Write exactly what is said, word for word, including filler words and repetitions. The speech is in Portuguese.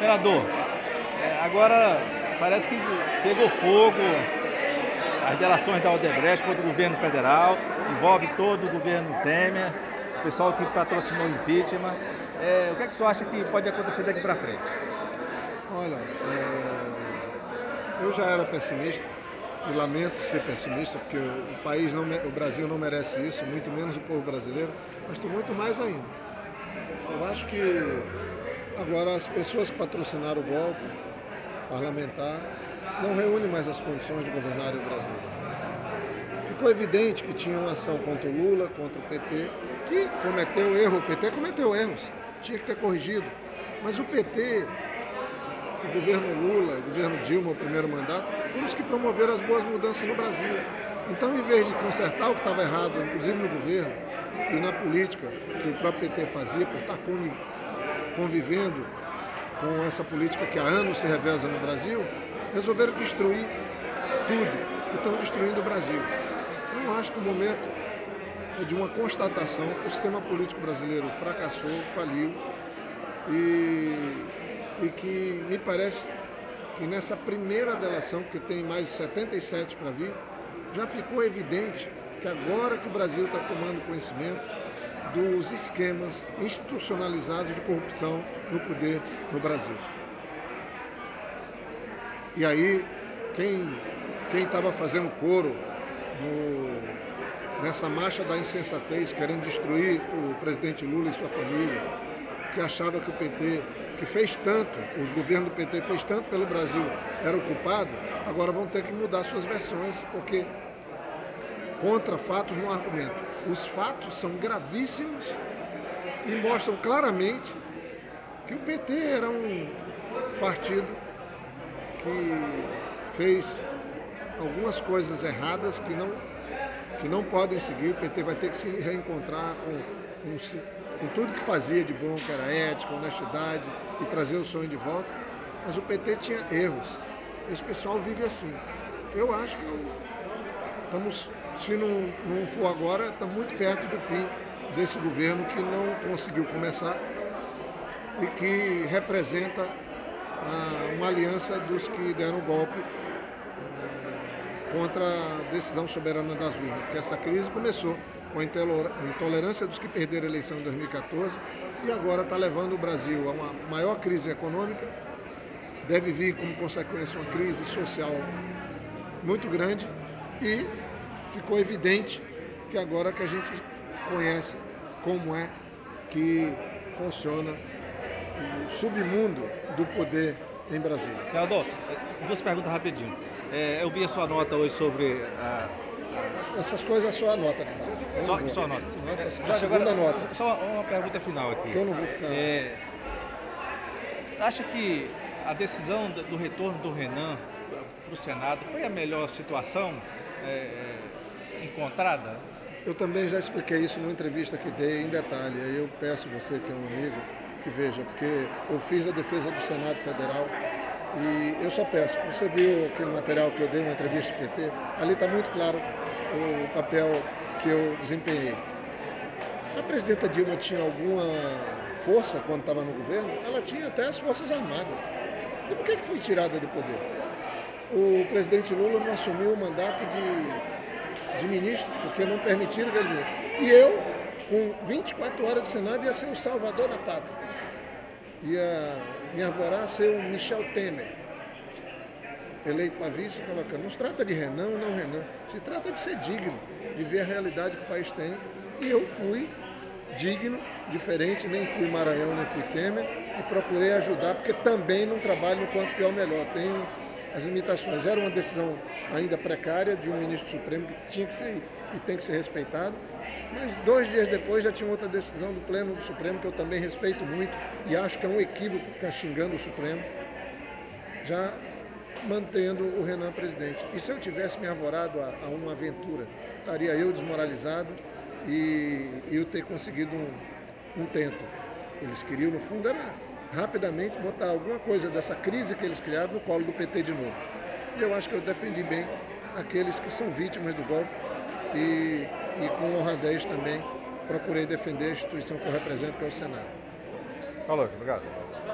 Senador, é, agora parece que pegou fogo as delações da Odebrecht contra o governo federal, envolve todo o governo Temer, o pessoal que patrocinou o impeachment. É, o que é que o senhor acha que pode acontecer daqui para frente? Olha, é, eu já era pessimista e lamento ser pessimista, porque o, o país, não, o Brasil não merece isso, muito menos o povo brasileiro, mas estou muito mais ainda. Eu acho que agora as pessoas que patrocinaram o golpe parlamentar não reúnem mais as condições de governar o Brasil. Ficou evidente que tinha uma ação contra o Lula, contra o P T, que cometeu erro. O P T cometeu erros, tinha que ter corrigido. Mas o P T, o governo Lula, o governo Dilma, o primeiro mandato, foram os que promoveram as boas mudanças no Brasil. Então, em vez de consertar o que estava errado, inclusive no governo e na política que o próprio P T fazia, por estar convivendo com essa política que há anos se reveza no Brasil, resolveram destruir tudo e estão destruindo o Brasil. Eu acho que o momento é de uma constatação que o sistema político brasileiro fracassou, faliu e, e que me parece que nessa primeira delação, porque tem mais de setenta e sete para vir, já ficou evidente que agora que o Brasil está tomando conhecimento dos esquemas institucionalizados de corrupção no poder no Brasil. E aí, quem estava fazendo coro no, nessa marcha da insensatez, querendo destruir o presidente Lula e sua família, que achava que o P T, que fez tanto, os governos do P T fez tanto pelo Brasil, era o culpado, agora vão ter que mudar suas versões, porque contra fatos não há argumento. Os fatos são gravíssimos e mostram claramente que o P T era um partido que fez algumas coisas erradas que não, que não podem seguir. O P T vai ter que se reencontrar com, com, com tudo que fazia de bom, que era ética, honestidade e trazer o sonho de volta. Mas o P T tinha erros. Esse pessoal vive assim. Eu acho que estamos, se não, não for agora, está muito perto do fim desse governo que não conseguiu começar e que representa ah, uma aliança dos que deram golpe contra a decisão soberana das urnas, porque essa crise começou com a intolerância dos que perderam a eleição em dois mil e quatorze e agora está levando o Brasil a uma maior crise econômica, deve vir como consequência uma crise social muito grande e ficou evidente que agora que a gente conhece como é que funciona o submundo do poder em Brasília. Senador, duas perguntas rapidinho. É, eu vi a sua nota hoje sobre a... Essas coisas é só a nota que fala. Só, só a nota. nota É, a segunda agora, nota. Só uma, uma pergunta final aqui. Que eu não vou ficar... É, acha que a decisão do retorno do Renan para o Senado foi a melhor situação é, é, encontrada? Eu também já expliquei isso numa entrevista que dei em detalhe. Aí eu peço você, que é um amigo, que veja, porque eu fiz a defesa do Senado Federal e eu só peço. Você viu aquele material que eu dei, uma entrevista do P T? Ali está muito claro o papel que eu desempenhei. A presidenta Dilma tinha alguma força quando estava no governo? Ela tinha até as Forças Armadas. E por que que foi tirada do poder? O presidente Lula não assumiu o mandato de, de ministro, porque não permitiram que ele... E eu, com vinte e quatro horas de Senado, ia ser o salvador da pátria. Ia me arvorar a ser o Michel Temer, eleito para vice, colocando. Não se trata de Renan ou não Renan, se trata de ser digno, de ver a realidade que o país tem. E eu fui digno, diferente, nem fui Maranhão, nem fui Temer, e procurei ajudar, porque também não trabalho no quanto pior melhor. Tenho as limitações. Era uma decisão ainda precária de um ministro supremo que tinha que ser e tem que ser respeitado. Mas dois dias depois já tinha outra decisão do Pleno do Supremo, que eu também respeito muito e acho que é um equívoco ficar xingando o Supremo, já mantendo o Renan presidente. E se eu tivesse me arvorado a, a uma aventura, estaria eu desmoralizado e eu ter conseguido um, um tento. Eles queriam, no fundo, era rapidamente botar alguma coisa dessa crise que eles criaram no colo do P T de novo. E eu acho que eu defendi bem aqueles que são vítimas do golpe e, e com honradez também procurei defender a instituição que eu represento, que é o Senado. Falou, obrigado.